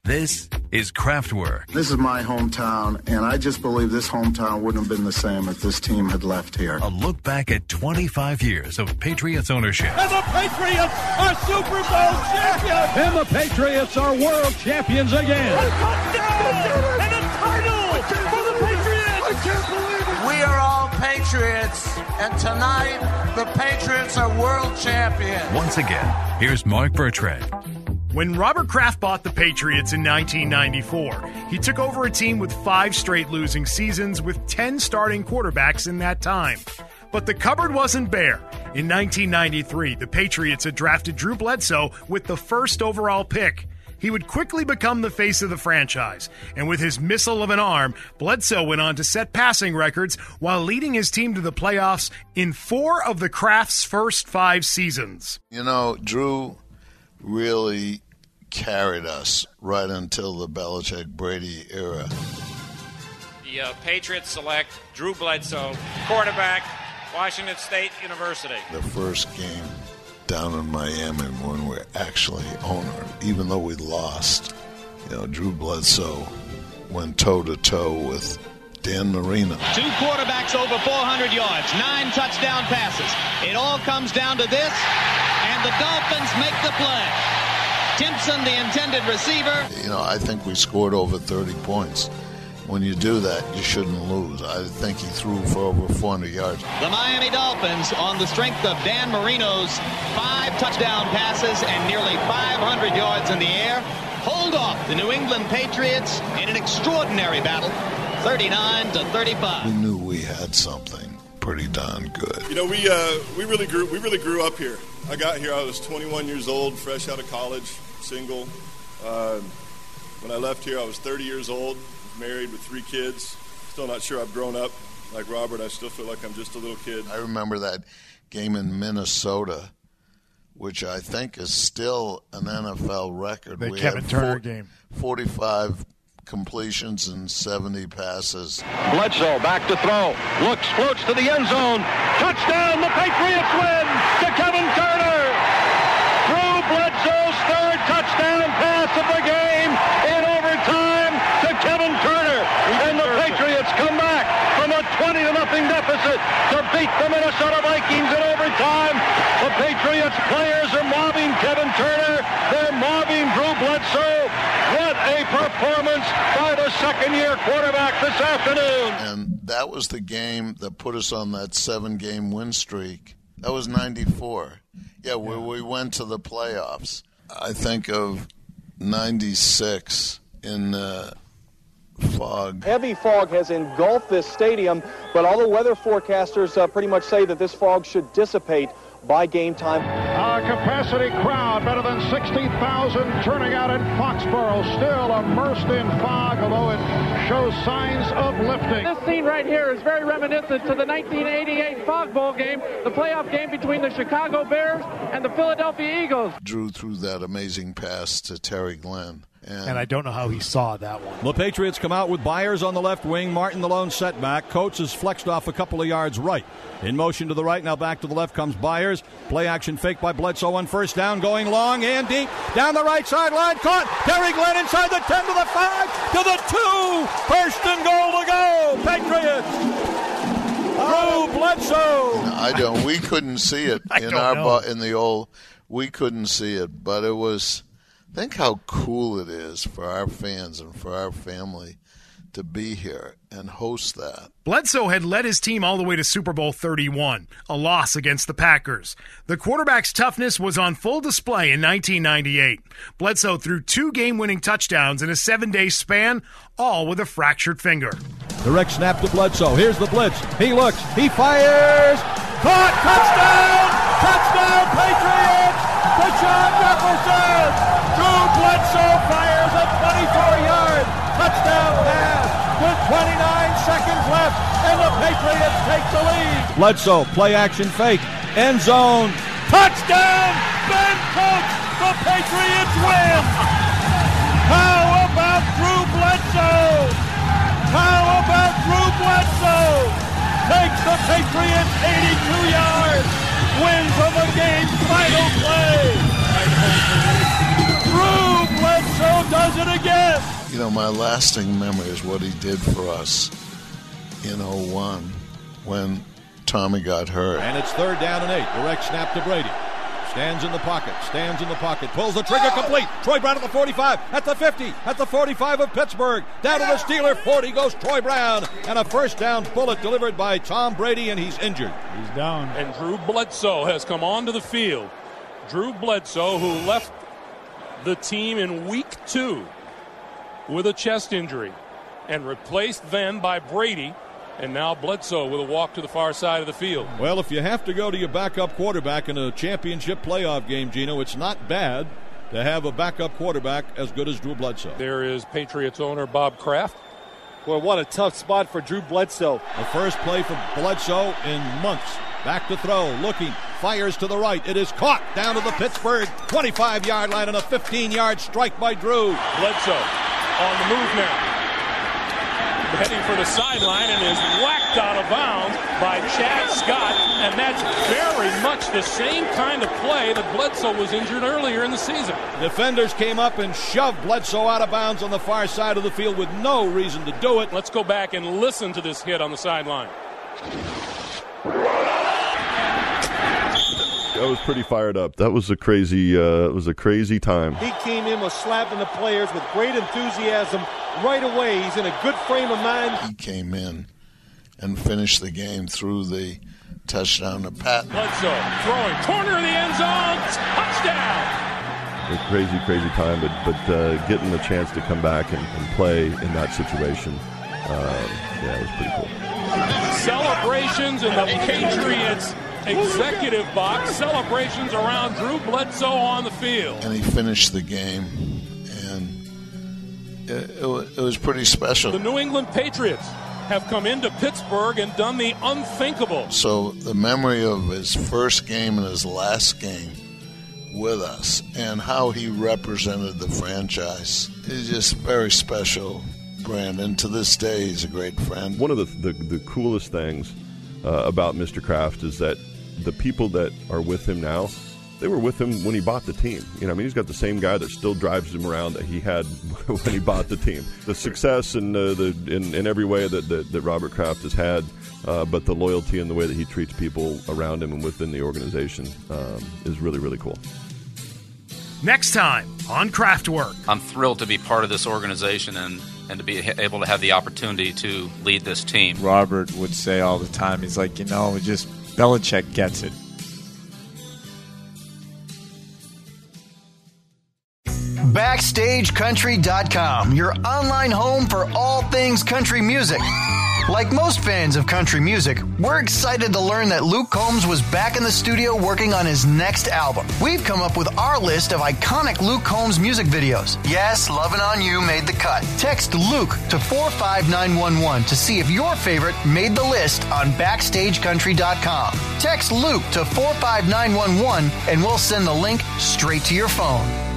This is Kraftwerk. This is my hometown, and I just believe this hometown wouldn't have been the same if this team had left here. A look back at 25 years of Patriots ownership. And the Patriots are Super Bowl champions! And the Patriots are world champions again! A touchdown! And a title for the Patriots! I can't believe it! We are all Patriots, and tonight the Patriots are world champions. Once again, here's Mark Bertrand. When Robert Kraft bought the Patriots in 1994, he took over a team with 5 straight losing seasons with 10 starting quarterbacks in that time. But the cupboard wasn't bare. In 1993, the Patriots had drafted Drew Bledsoe with the first overall pick. He would quickly become the face of the franchise, and with his missile of an arm, Bledsoe went on to set passing records while leading his team to the playoffs in 4 of the Kraft's first 5 seasons. You know, Drew really carried us right until the Belichick-Brady era. The Patriots select Drew Bledsoe, quarterback, Washington State University. The first game down in Miami when we're actually owner, even though we lost, Drew Bledsoe went toe-to-toe with Dan Marino. 2 quarterbacks over 400 yards, 9 touchdown passes. It all comes down to this, and the Dolphins make the play. Timpson, the intended receiver. I think we scored over 30 points. When you do that, you shouldn't lose. I think he threw for over 400 yards. The Miami Dolphins, on the strength of Dan Marino's 5 touchdown passes and nearly 500 yards in the air, hold off the New England Patriots in an extraordinary battle, 39-35. We knew we had something pretty darn good. We really grew up here. I got here, I was 21 years old, fresh out of college, single. When I left here, I was 30 years old, married with 3 kids. Still not sure I've grown up like Robert. I still feel like I'm just a little kid. I remember that game in Minnesota, which I think is still an NFL record. The Kevin Turner game. 45 completions and 70 passes. Bledsoe back to throw. Looks, floats to the end zone. Touchdown, the Patriots win to Kevin Turner. Drew Bledsoe's 3rd touchdown pass of the game in overtime to Kevin Turner. And the Patriots come back from a 20-0 deficit to beat the Minnesota Vikings in overtime. The Patriots players are mobbing Kevin Turner. They're mobbing Drew Bledsoe. What a performance by the second-year quarterback this afternoon. And that was the game that put us on that 7-game win streak. That was 94. Yeah, where we went to the playoffs. I think of 96 in fog. Heavy fog has engulfed this stadium, but all the weather forecasters pretty much say that this fog should dissipate by game time. A capacity crowd, better than 60,000 turning out in Foxborough, still immersed in fog, although it shows signs of lifting. This scene right here is very reminiscent to the 1988 Fog Bowl game, the playoff game between the Chicago Bears and the Philadelphia Eagles. Drew threw that amazing pass to Terry Glenn. And I don't know how he saw that one. The Patriots come out with Byers on the left wing, Martin the lone setback. Coates is flexed off a couple of yards right. In motion to the right, now back to the left comes Byers. Play action fake by Bledsoe on first down, going long and deep. Down the right sideline, caught. Terry Glenn inside the 10 to the 5 to the 2. First and goal to go. Patriots. Drew Bledsoe. We couldn't see it we couldn't see it, but it was. Think how cool it is for our fans and for our family to be here and host that. Bledsoe had led his team all the way to Super Bowl 31, a loss against the Packers. The quarterback's toughness was on full display in 1998. Bledsoe threw 2 game-winning touchdowns in a 7-day span, all with a fractured finger. Direct snap to Bledsoe. Here's the blitz. He looks. He fires. Caught. Touchdown! Touchdown, Patriots! Deshaun Jefferson! Drew Bledsoe fires a 24-yard touchdown pass with 29 seconds left, and the Patriots take the lead. Bledsoe, play action fake, end zone, touchdown! Ben Coates, the Patriots win! How about Drew Bledsoe? How about Drew Bledsoe? Takes the Patriots 82 yards, wins on the game's final play. Drew Bledsoe Bledsoe does it again. You know, my lasting memory is what he did for us in 01 when Tommy got hurt. And it's 3rd down and 8. Direct snap to Brady. Stands in the pocket, pulls the trigger complete. Troy Brown at the 45, at the 50, at the 45 of Pittsburgh. Down to the Steeler 40 goes Troy Brown. And a first down bullet delivered by Tom Brady, and he's injured. He's down. And Drew Bledsoe has come onto the field. Drew Bledsoe, who left the team in week 2 with a chest injury and replaced then by Brady. And now Bledsoe with a walk to the far side of the field. Well, if you have to go to your backup quarterback in a championship playoff game, Gino, it's not bad to have a backup quarterback as good as Drew Bledsoe. There is Patriots owner Bob Kraft. Boy, what a tough spot for Drew Bledsoe. The first play for Bledsoe in months. Back to throw, looking, fires to the right. It is caught down to the Pittsburgh 25-yard line and a 15-yard strike by Drew. Bledsoe on the move now. Heading for the sideline and is whacked out of bounds by Chad Scott. And that's very much the same kind of play that Bledsoe was injured earlier in the season. Defenders came up and shoved Bledsoe out of bounds on the far side of the field with no reason to do it. Let's go back and listen to this hit on the sideline. I was pretty fired up. That was a crazy time. He came in, was slapping the players with great enthusiasm right away. He's in a good frame of mind. He came in and finished the game through the touchdown to Pat. Bledsoe throwing, corner of the end zone, touchdown. A crazy time, but getting the chance to come back and play in that situation, it was pretty cool. Celebrations in the Patriots executive box, celebrations around Drew Bledsoe on the field. And he finished the game, and it was pretty special. The New England Patriots have come into Pittsburgh and done the unthinkable. So the memory of his first game and his last game with us and how he represented the franchise is just very special, Brandon. To this day, he's a great friend. One of the coolest things about Mr. Kraft is that the people that are with him now, they were with him when he bought the team. He's got the same guy that still drives him around that he had when he bought the team. The success and in every way that Robert Kraft has had, but the loyalty and the way that he treats people around him and within the organization is really, really cool. Next time on Kraftwerk. I'm thrilled to be part of this organization and to be able to have the opportunity to lead this team. Robert would say all the time, he's like, just Belichick gets it. BackstageCountry.com, your online home for all things country music. Like most fans of country music, we're excited to learn that Luke Combs was back in the studio working on his next album. We've come up with our list of iconic Luke Combs music videos. Yes, Lovin' On You made the cut. Text Luke to 45911 to see if your favorite made the list on BackstageCountry.com. Text Luke to 45911 and we'll send the link straight to your phone.